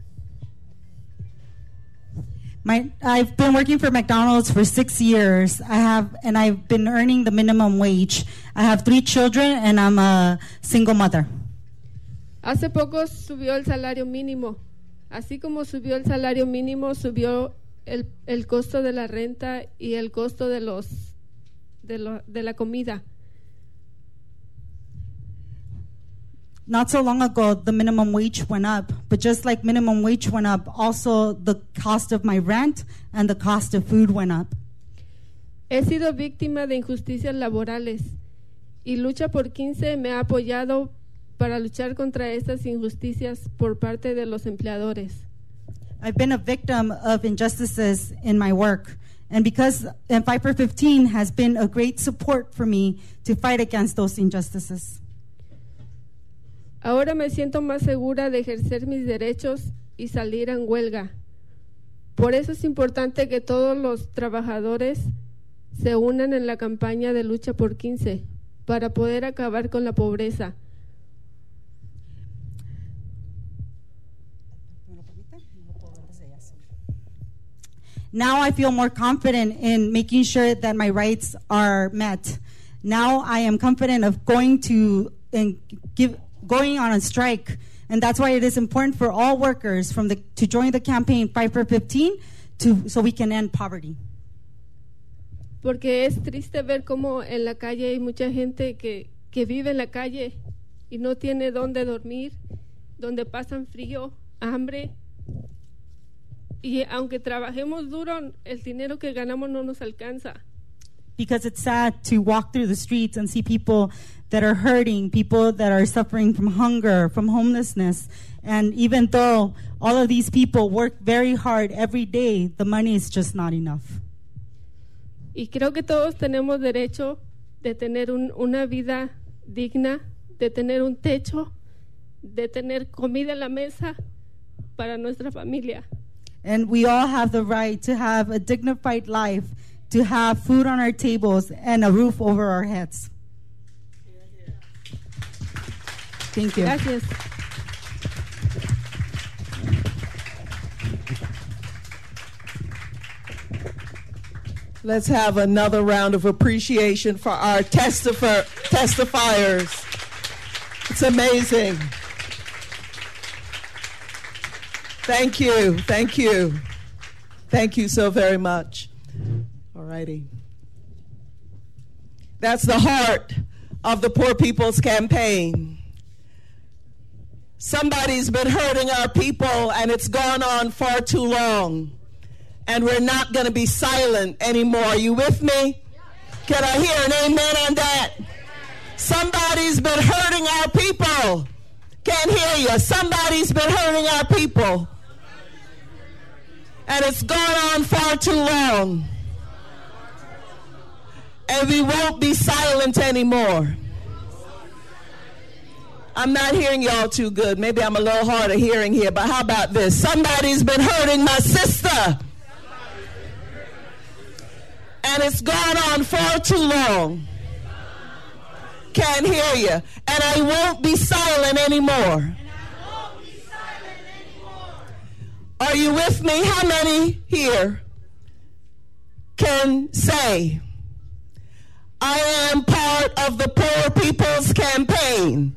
My, I've been working for McDonald's for six years. I have, and I've been earning the minimum wage. I have three children, and I'm a single mother. Hace poco subió el salario mínimo. Así como subió el salario mínimo, subió el, el costo de la renta y el costo de los de, lo, de la comida. Not so long ago, the minimum wage went up, but just like minimum wage went up, also the cost of my rent and the cost of food went up. He sido víctima de injusticias laborales y Lucha por quince me ha apoyado para luchar contra estas injusticias por parte de los empleadores. I've been a victim of injustices in my work, and because and Fight for fifteen has been a great support for me to fight against those injustices. Ahora me siento más segura de ejercer mis derechos y salir en huelga. Por eso es importante que todos los trabajadores se unan en la campaña de Lucha por quince para poder acabar con la pobreza. Now I feel more confident in making sure that my rights are met. Now I am confident of going to and give going on a strike, and that's why it is important for all workers from the to join the campaign Fight for fifteen to so we can end poverty. Porque es triste ver cómo en la calle hay mucha gente que, que vive en la calle y no tiene dónde dormir, donde pasan frío, hambre, y aunque trabajemos duro, el dinero que ganamos no nos alcanza. because it's sad to walk through the streets and see people that are hurting, people that are suffering from hunger, from homelessness. And even though all of these people work very hard every day, the money is just not enough. Y creo que todos tenemos derecho de tener un, una vida digna, de tener un techo, de tener comida en la mesa para nuestra familia. And we all have the right to have a dignified life, to have food on our tables and a roof over our heads. Thank you. Gracias. Let's have another round of appreciation for our testifi- testifiers. It's amazing. Thank you. Thank you. Thank you so very much. All righty. That's the heart of the Poor People's Campaign. Somebody's been hurting our people, and it's gone on far too long. And we're not going to be silent anymore. Are you with me? Can I hear an amen on that? Somebody's been hurting our people. Can't hear you. Somebody's been hurting our people. And it's gone on far too long. And we won't be silent anymore. I'm not hearing y'all too good. Maybe I'm a little hard of hearing here, but how about this? Somebody's been hurting my sister. And it's gone on far too long. Can't hear you. And I won't be silent anymore. Are you with me? How many here can say, I am part of the Poor People's Campaign?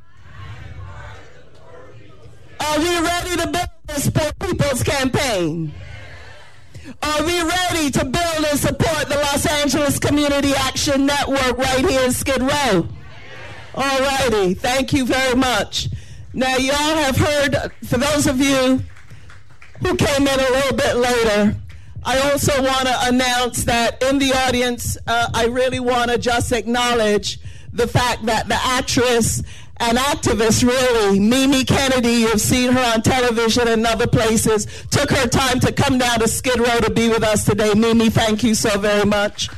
Are we ready to build this Poor People's Campaign? Are we ready to build and support the Los Angeles Community Action Network right here in Skid Row? All righty. Thank you very much. Now, y'all have heard, for those of you who came in a little bit later, I also want to announce that in the audience, uh, I really want to just acknowledge the fact that the actress and activist, really, Mimi Kennedy, you've seen her on television and other places, took her time to come down to Skid Row to be with us today. Mimi, thank you so very much.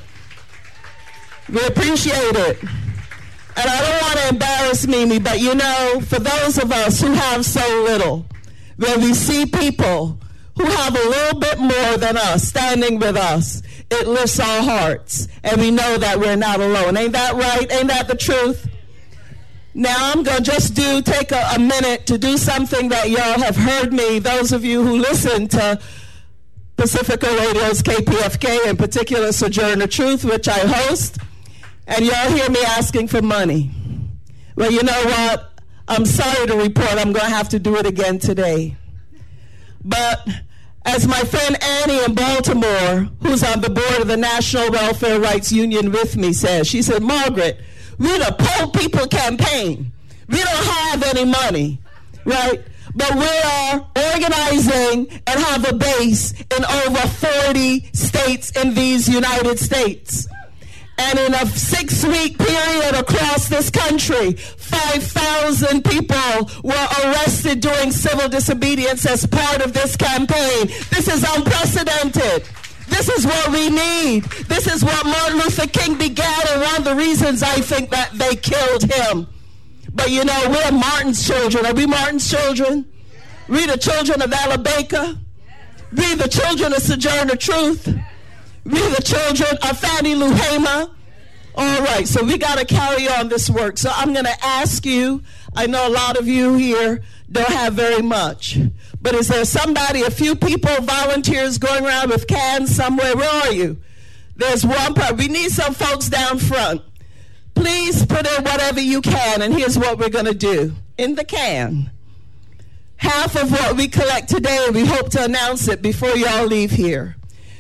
We appreciate it. And I don't want to embarrass Mimi, but you know, for those of us who have so little, when we see people who have a little bit more than us standing with us, it lifts our hearts, and we know that we're not alone. Ain't that right? Ain't that the truth? Now I'm going to just do, take a, a minute to do something that y'all have heard me, those of you who listen to Pacifica Radio's K P F K, in particular Sojourner Truth, which I host, and y'all hear me asking for money. Well, you know what? I'm sorry to report I'm going to have to do it again today. But as my friend Annie in Baltimore, who's on the board of the National Welfare Rights Union with me, says, she said, Margaret, we're the Poor People Campaign. We don't have any money, right? But we are organizing and have a base in over forty states in these United States. And in a six-week period across this country, five thousand people were arrested during civil disobedience as part of this campaign. This is unprecedented. This is what we need. This is what Martin Luther King began, and one of the reasons I think that they killed him. But you know, we're Martin's children. Are we Martin's children? We the children of Ella Baker. We the children of Sojourner Truth. We the children of Fannie Lou Hamer. All right, so we got to carry on this work. So I'm going to ask you, I know a lot of you here don't have very much, but is there somebody, a few people, volunteers going around with cans somewhere? Where are you? There's one part. We need some folks down front. Please put in whatever you can, and here's what we're going to do. In the can, half of what we collect today, we hope to announce it before y'all leave here.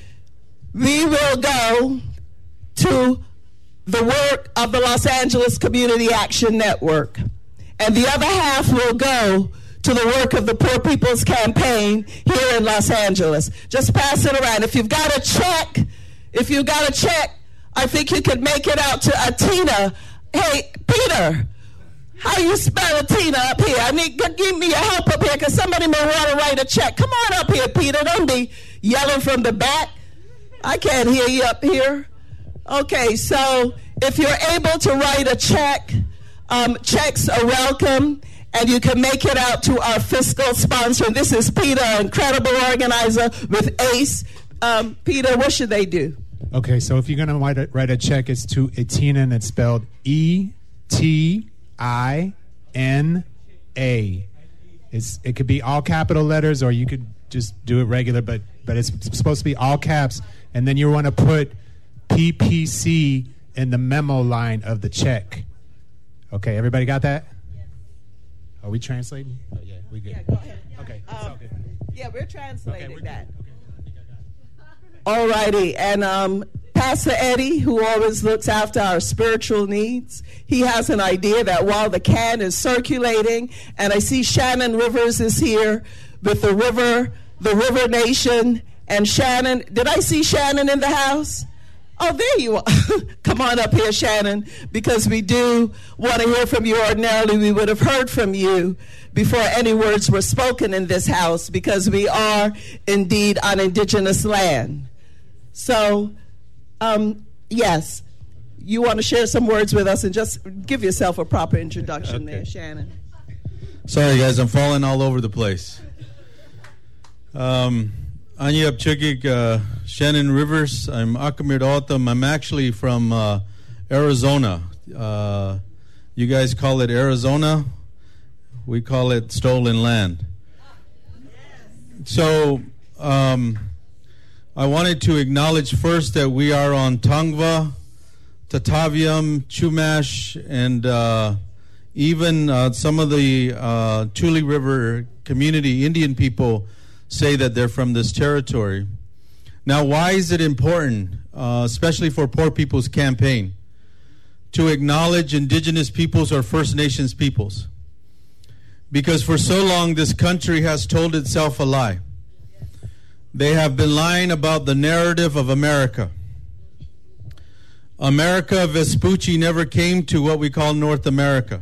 We will go to the work of the Los Angeles Community Action Network, and the other half will go to the work of the Poor People's Campaign here in Los Angeles. Just pass it around. If you've got a check, if you've got a check, I think you could make it out to Atina. Hey, Peter, how you spell Atina up here? I need, give me your help up here because somebody may want to write a check. Come on up here, Peter. Don't be yelling from the back. I can't hear you up here. Okay, so if you're able to write a check, um, checks are welcome, and you can make it out to our fiscal sponsor. This is Peter, incredible organizer with ACE. Um, Peter, what should they do? Okay, so if you're going to write a, write a check, it's to Etina, and it's spelled E T I N A. It's, it could be all capital letters, or you could just do it regular, but, but it's supposed to be all caps. And then you want to put P P C in the memo line of the check. Okay, everybody got that? Yes. Are we translating? Oh, yeah, we good. Yeah, go ahead. Okay, um, it's all good. Yeah, we're translating okay, that. All righty, and um, Pastor Eddie, who always looks after our spiritual needs, he has an idea that while the can is circulating, and I see Shannon Rivers is here with the river, the River Nation, and Shannon. Did I see Shannon in the house? Oh, there you are. Come on up here, Shannon, because we do want to hear from you. Ordinarily, we would have heard from you before any words were spoken in this house, because we are indeed on indigenous land. So, um, yes, you want to share some words with us and just give yourself a proper introduction okay. there, Shannon. Sorry, guys, I'm falling all over the place. Um, Anya Apchukik, uh, Shannon Rivers. I'm Akamir Otham. I'm actually from uh, Arizona. Uh, you guys call it Arizona. We call it stolen land. So um, I wanted to acknowledge first that we are on Tongva, Tataviam, Chumash, and uh, even uh, some of the uh, Tule River community Indian people say that they're from this territory. Now, why is it important, uh, especially for Poor People's Campaign, to acknowledge indigenous peoples or First Nations peoples? Because for so long, this country has told itself a lie. They have been lying about the narrative of America. America Vespucci never came to what we call North America.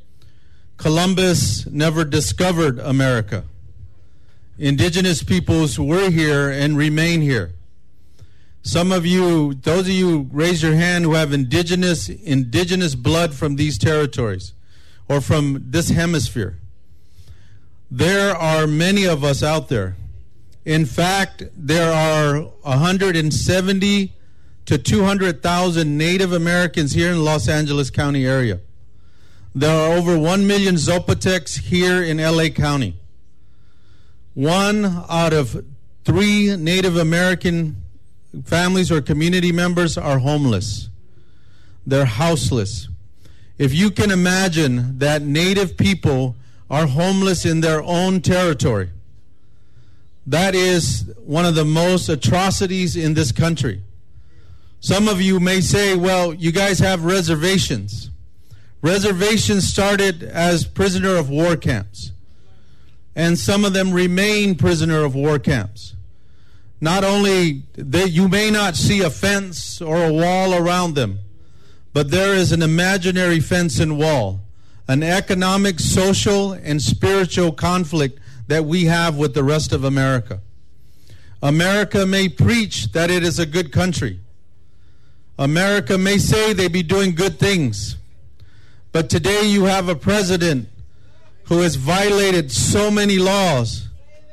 Columbus never discovered America. Indigenous peoples were here and remain here. Some of you, those of you raise your hand who have indigenous indigenous blood from these territories or from this hemisphere. There are many of us out there. In fact, there are one hundred seventy to two hundred thousand Native Americans here in Los Angeles County area. There are over one million Zopotecs here in L A County. One out of three Native American families or community members are homeless. They're houseless. If you can imagine that Native people are homeless in their own territory, that is one of the most atrocities in this country. Some of you may say, well, you guys have reservations. Reservations started as prisoner of war camps. And some of them remain prisoner of war camps. Not only that you may not see a fence or a wall around them, but there is an imaginary fence and wall, an economic, social, and spiritual conflict that we have with the rest of America. America may preach that it is a good country. America may say they be doing good things. But today you have a president who has violated so many laws,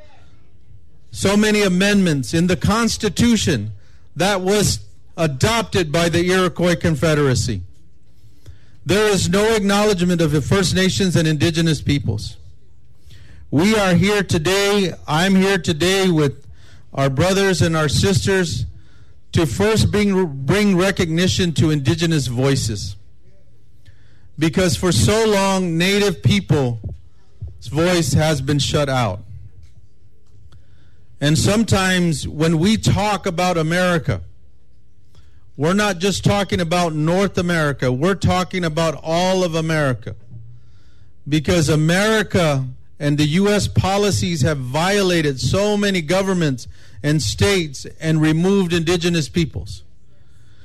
so many amendments in the Constitution that was adopted by the Iroquois Confederacy. There is no acknowledgement of the First Nations and Indigenous peoples. We are here today, I'm here today with our brothers and our sisters to first bring, bring recognition to Indigenous voices. Because for so long, Native people's voice has been shut out. And sometimes when we talk about America, we're not just talking about North America, we're talking about all of America. Because America and the U S policies have violated so many governments and states and removed indigenous peoples.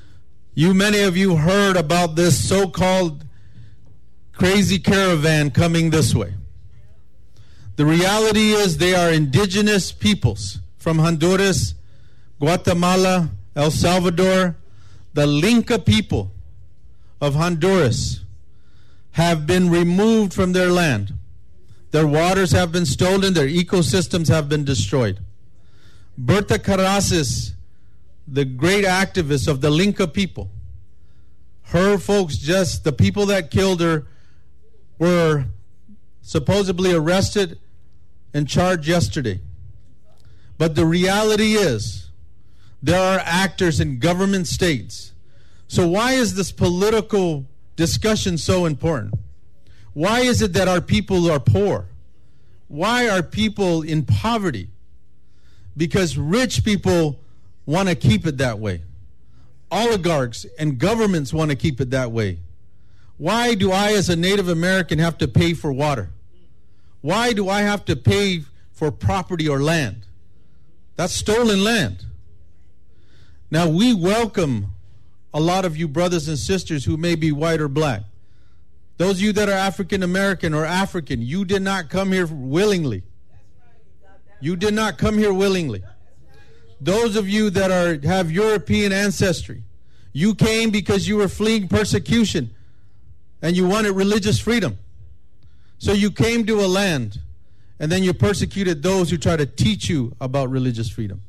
You, many of you heard about this so-called crazy caravan coming this way. The reality is they are indigenous peoples from Honduras, Guatemala, El Salvador. The Linca people of Honduras have been removed from their land. Their waters have been stolen. Their ecosystems have been destroyed. Berta Caraces, the great activist of the Linca people, her folks, just the people that killed her, were supposedly arrested and charged yesterday. But the reality is, there are actors in government states. So why is this political discussion so important? Why is it that our people are poor? Why are people in poverty? Because rich people want to keep it that way. Oligarchs and governments want to keep it that way. Why do I, as a Native American, have to pay for water? Why do I have to pay for property or land? That's stolen land. Now, we welcome a lot of you brothers and sisters who may be white or black. Those of you that are African American or African, you did not come here willingly. You did not come here willingly. Those of you that are have European ancestry, you came because you were fleeing persecution and you wanted religious freedom. So you came to a land and then you persecuted those who try to teach you about religious freedom.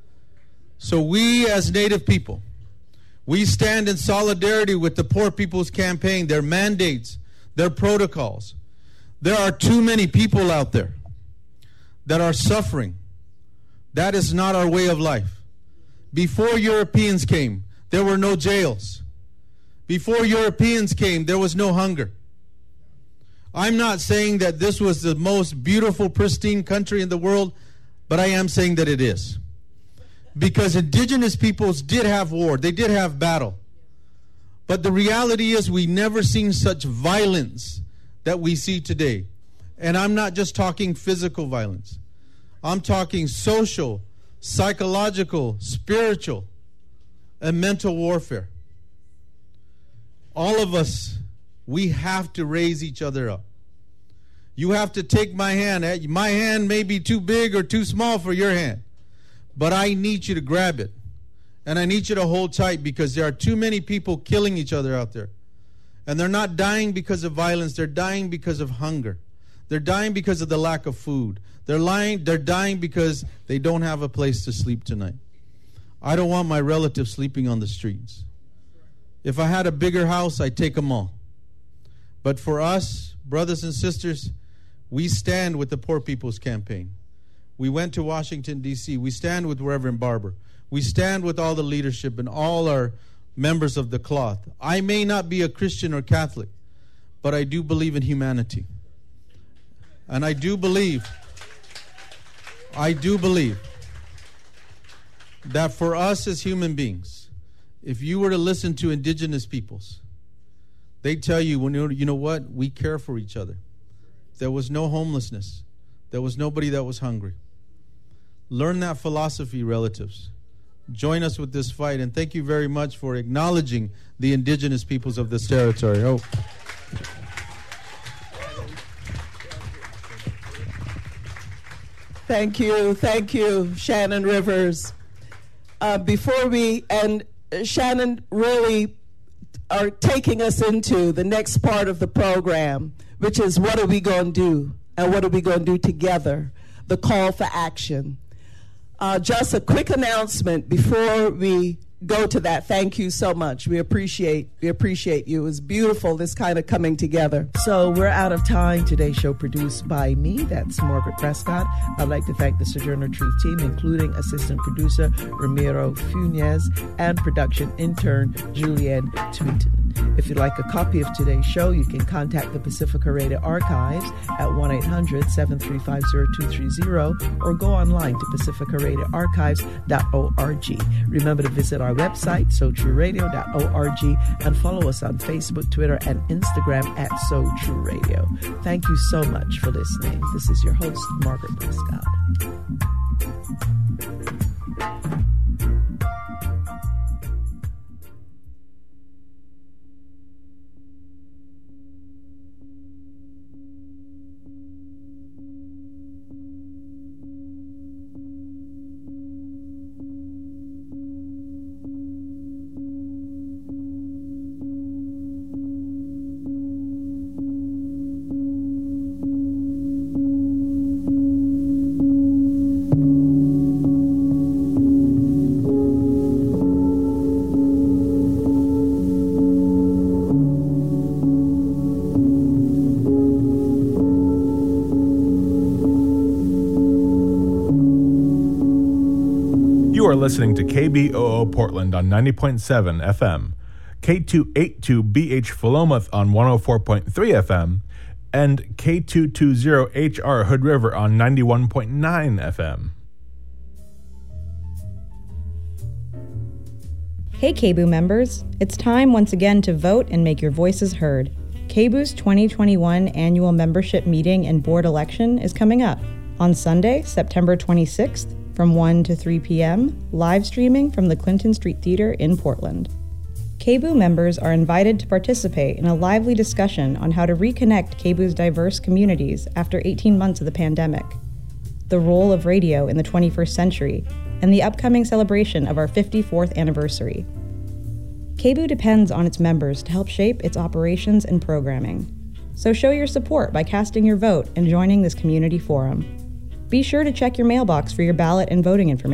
So we as Native people, we stand in solidarity with the Poor People's Campaign, their mandates, their protocols. There are too many people out there that are suffering. That is not our way of life. Before Europeans came, there were no jails. Before Europeans came, there was no hunger. I'm not saying that this was the most beautiful, pristine country in the world, but I am saying that it is. Because indigenous peoples did have war, they did have battle. But the reality is we never seen such violence that we see today. And I'm not just talking physical violence. I'm talking social, psychological, spiritual, and mental warfare. All of us, we have to raise each other up. You have to take my hand. My hand may be too big or too small for your hand, but I need you to grab it. And I need you to hold tight because there are too many people killing each other out there. And they're not dying because of violence. They're dying because of hunger. They're dying because of the lack of food. They're lying, they're dying because they don't have a place to sleep tonight. I don't want my relatives sleeping on the streets. If I had a bigger house, I'd take them all. But for us, brothers and sisters, we stand with the Poor People's Campaign. We went to Washington, D C We stand with Reverend Barber. We stand with all the leadership and all our members of the cloth. I may not be a Christian or Catholic, but I do believe in humanity. And I do believe, I do believe that for us as human beings, if you were to listen to indigenous peoples, they tell you, when you know what, we care for each other. There was no homelessness. There was nobody that was hungry. Learn that philosophy, relatives. Join us with this fight, and thank you very much for acknowledging the indigenous peoples of this territory. Oh. Thank you, thank you, Shannon Rivers. Uh, before we, and Shannon really are taking us into the next part of the program, which is what are we going to do, and what are we going to do together, the call for action. Uh, just a quick announcement before we go to that. Thank you so much. We appreciate we appreciate you. It was beautiful, this kind of coming together. So we're out of time. Today's show produced by me, that's Margaret Prescott. I'd like to thank the Sojourner Truth team, including assistant producer Ramiro Funes and production intern Julianne Tweeton. If you'd like a copy of today's show, you can contact the Pacifica Radio Archives at one eight hundred, seven three five, zero two three zero or go online to pacifica radio archives dot org. Remember to visit our website, so true radio dot org, and follow us on Facebook, Twitter, and Instagram at So True Radio. Thank you so much for listening. This is your host, Margaret Prescott. listening to K B O O Portland on ninety point seven F M, K two eighty-two B H Philomath on one oh four point three F M, and K two twenty H R Hood River on ninety-one point nine F M. Hey K B O O members, it's time once again to vote and make your voices heard. K B O O's twenty twenty-one annual membership meeting and board election is coming up on Sunday, September twenty-sixth from one to three p.m., live streaming from the Clinton Street Theater in Portland. K B O O members are invited to participate in a lively discussion on how to reconnect K B O O's diverse communities after eighteen months of the pandemic, the role of radio in the twenty-first century, and the upcoming celebration of our fifty-fourth anniversary. K B O O depends on its members to help shape its operations and programming. So show your support by casting your vote and joining this community forum. Be sure to check your mailbox for your ballot and voting information.